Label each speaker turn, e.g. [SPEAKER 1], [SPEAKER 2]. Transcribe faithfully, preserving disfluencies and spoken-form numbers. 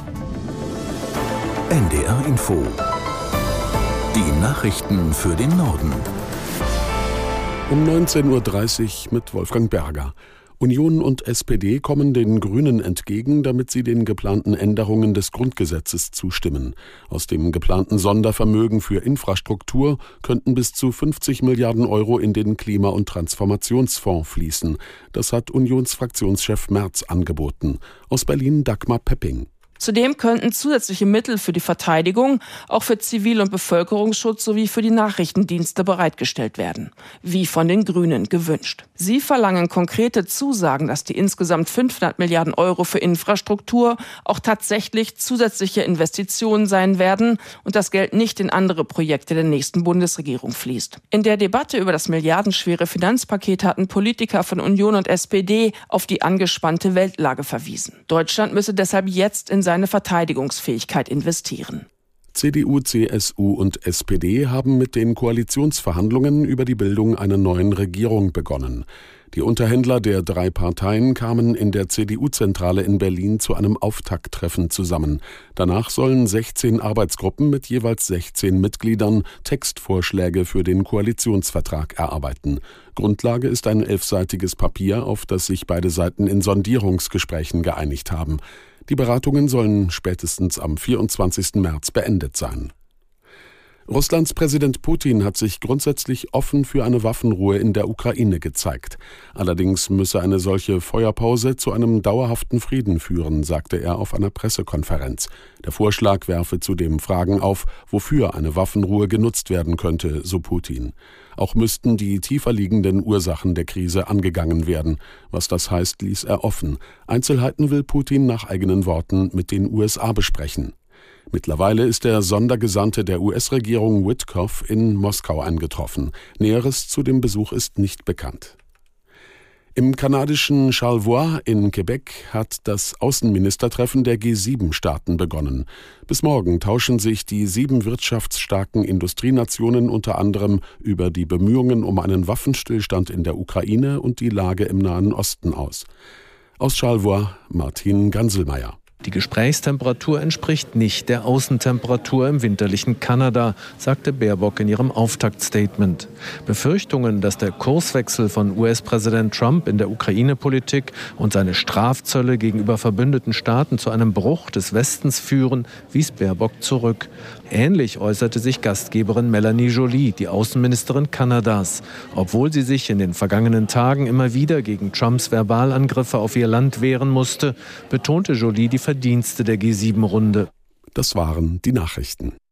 [SPEAKER 1] N D R Info. Die Nachrichten für den Norden.
[SPEAKER 2] Um neunzehn Uhr dreißig mit Wolfgang Berger. Union und S P D kommen den Grünen entgegen, damit sie den geplanten Änderungen des Grundgesetzes zustimmen. Aus dem geplanten Sondervermögen für Infrastruktur könnten bis zu fünfzig Milliarden Euro in den Klima- und Transformationsfonds fließen. Das hat Unionsfraktionschef Merz angeboten. Aus Berlin Dagmar Pepping.
[SPEAKER 3] Zudem könnten zusätzliche Mittel für die Verteidigung, auch für Zivil- und Bevölkerungsschutz sowie für die Nachrichtendienste bereitgestellt werden, wie von den Grünen gewünscht. Sie verlangen konkrete Zusagen, dass die insgesamt fünfhundert Milliarden Euro für Infrastruktur auch tatsächlich zusätzliche Investitionen sein werden und das Geld nicht in andere Projekte der nächsten Bundesregierung fließt. In der Debatte über das milliardenschwere Finanzpaket hatten Politiker von Union und S P D auf die angespannte Weltlage verwiesen. Deutschland müsse deshalb jetzt in seine Verteidigungsfähigkeit investieren.
[SPEAKER 2] C D U, C S U und S P D haben mit den Koalitionsverhandlungen über die Bildung einer neuen Regierung begonnen. Die Unterhändler der drei Parteien kamen in der C D U-Zentrale in Berlin zu einem Auftakttreffen zusammen. Danach sollen sechzehn Arbeitsgruppen mit jeweils sechzehn Mitgliedern Textvorschläge für den Koalitionsvertrag erarbeiten. Grundlage ist ein elfseitiges Papier, auf das sich beide Seiten in Sondierungsgesprächen geeinigt haben. Die Beratungen sollen spätestens am vierundzwanzigsten März beendet sein. Russlands Präsident Putin hat sich grundsätzlich offen für eine Waffenruhe in der Ukraine gezeigt. Allerdings müsse eine solche Feuerpause zu einem dauerhaften Frieden führen, sagte er auf einer Pressekonferenz. Der Vorschlag werfe zudem Fragen auf, wofür eine Waffenruhe genutzt werden könnte, so Putin. Auch müssten die tiefer liegenden Ursachen der Krise angegangen werden. Was das heißt, ließ er offen. Einzelheiten will Putin nach eigenen Worten mit den U S A besprechen. Mittlerweile ist der Sondergesandte der U S-Regierung Witkoff in Moskau eingetroffen. Näheres zu dem Besuch ist nicht bekannt. Im kanadischen Charlevoix in Quebec hat das Außenministertreffen der G sieben Staaten begonnen. Bis morgen tauschen sich die sieben wirtschaftsstarken Industrienationen unter anderem über die Bemühungen um einen Waffenstillstand in der Ukraine und die Lage im Nahen Osten aus. Aus Charlevoix Martin Ganselmeier.
[SPEAKER 4] Die Gesprächstemperatur entspricht nicht der Außentemperatur im winterlichen Kanada, sagte Baerbock in ihrem Auftaktstatement. Befürchtungen, dass der Kurswechsel von U S-Präsident Trump in der Ukraine-Politik und seine Strafzölle gegenüber verbündeten Staaten zu einem Bruch des Westens führen, wies Baerbock zurück. Ähnlich äußerte sich Gastgeberin Melanie Joly, die Außenministerin Kanadas. Obwohl sie sich in den vergangenen Tagen immer wieder gegen Trumps Verbalangriffe auf ihr Land wehren musste, betonte Joly die Verdienste der G sieben Runde.
[SPEAKER 2] Das waren die Nachrichten.